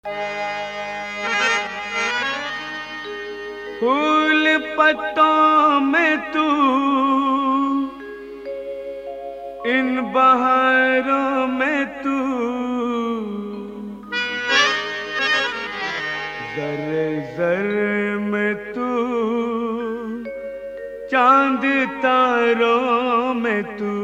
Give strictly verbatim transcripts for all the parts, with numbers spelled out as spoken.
फूल पत्तों में तू, इन बहारों में तू, जर्रे जर्रे में तू, चांद तारों में तू।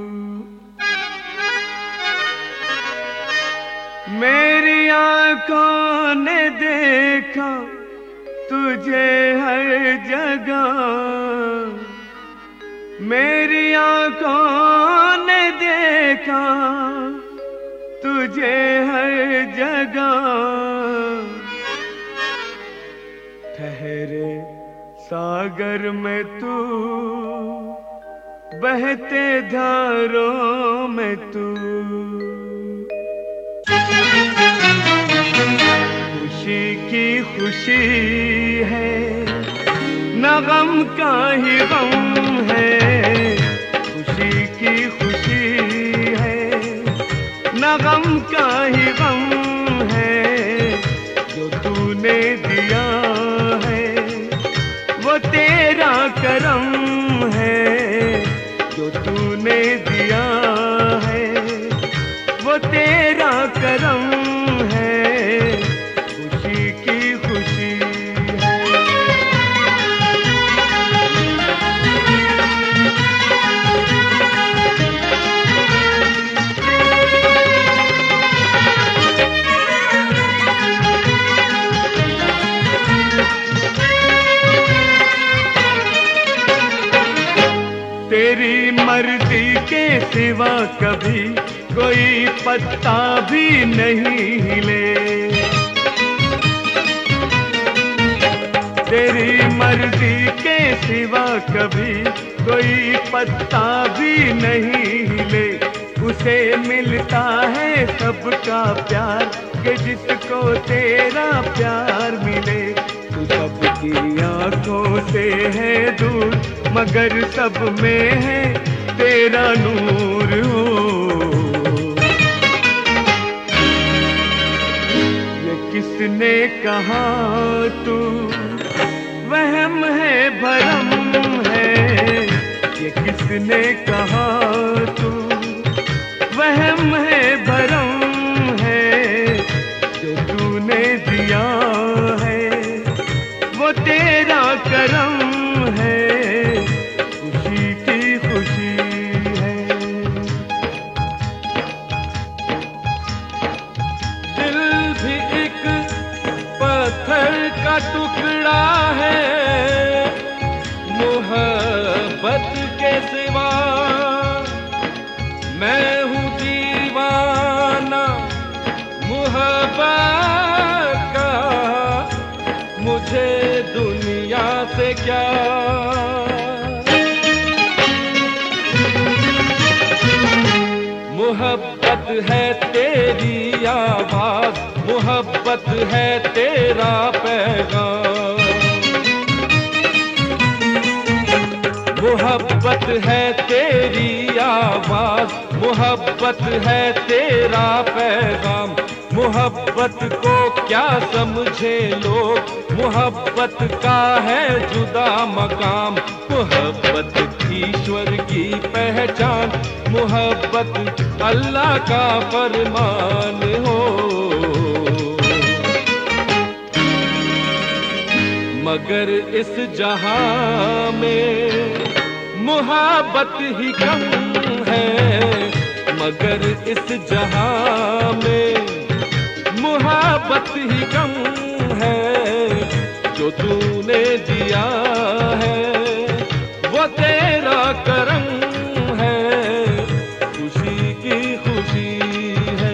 मेरी आंखों ने देखा तुझे हर जगह, मेरी आंखों ने देखा तुझे हर जगह। ठहरे सागर में तू, बहते धारों में तू। खुशी की खुशी है, न गम का ही गम है। खुशी की खुशी है, न गम का ही गम है। जो तूने दिया है वो तेरा करम है। जो तूने दिया है वो तेरा करम है। खुशी की खुशी है। तेरी मर्जी के सिवा कभी कोई पत्ता भी नहीं हिले। तेरी मर्जी के सिवा कभी कोई पत्ता भी नहीं हिले। उसे मिलता है सबका प्यार कि जिसको तेरा प्यार मिले। तू सबकी आंखों से है दूर मगर सब में है तेरा नूर हो। ये किसने कहा तू वहम है भरम है। ये किसने कहा तू वहम है भरम है। जो तूने दिया है वो तेरा करम है। खुशी की खुशी है। दिल भी एक पत्थर का टुकड़ा है। मोहब्बत के सिवा मैं हूँ दीवाना मोहब्बत का। मुझे दुनिया से क्या। मोहब्बत है तेरी आवाज, मोहब्बत है तेरा पैगाम। मोहब्बत है तेरी आवाज, मोहब्बत है तेरा पैगाम। मोहब्बत को क्या समझे लोग, मोहब्बत का है जुदा मकाम। मोहब्बत ईश्वर की पहचान, मोहब्बत अल्लाह का फरमान हो। मगर इस जहां में मोहब्बत ही कम है। मगर इस जहां में मोहब्बत ही कम है। जो तूने दिया है वो तेरा करम है। खुशी की खुशी है।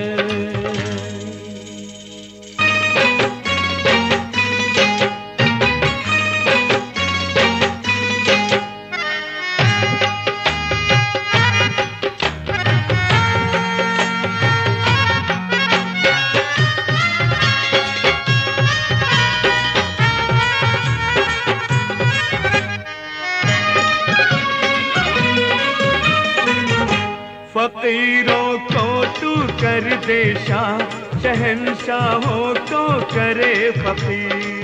फकीरों को तू कर दे शाह, शहर शहंशाहों को करे फकीर,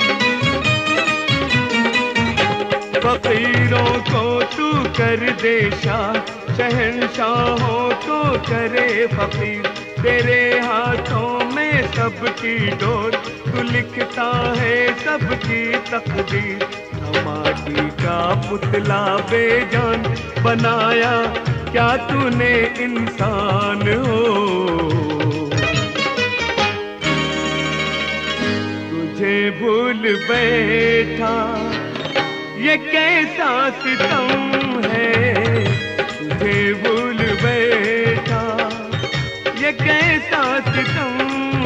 फकीरों को तू कर दे शाह, शहंशाहों को करे फकीर। तेरे हाथों में सबकी डोर, तू लिखता है सबकी तकदीर। माटी का पुतला बेजान बनाया, क्या तूने इंसान हो। तुझे भूल बैठा ये कैसा सितम है, तुझे भूल बैठा ये कैसा सितम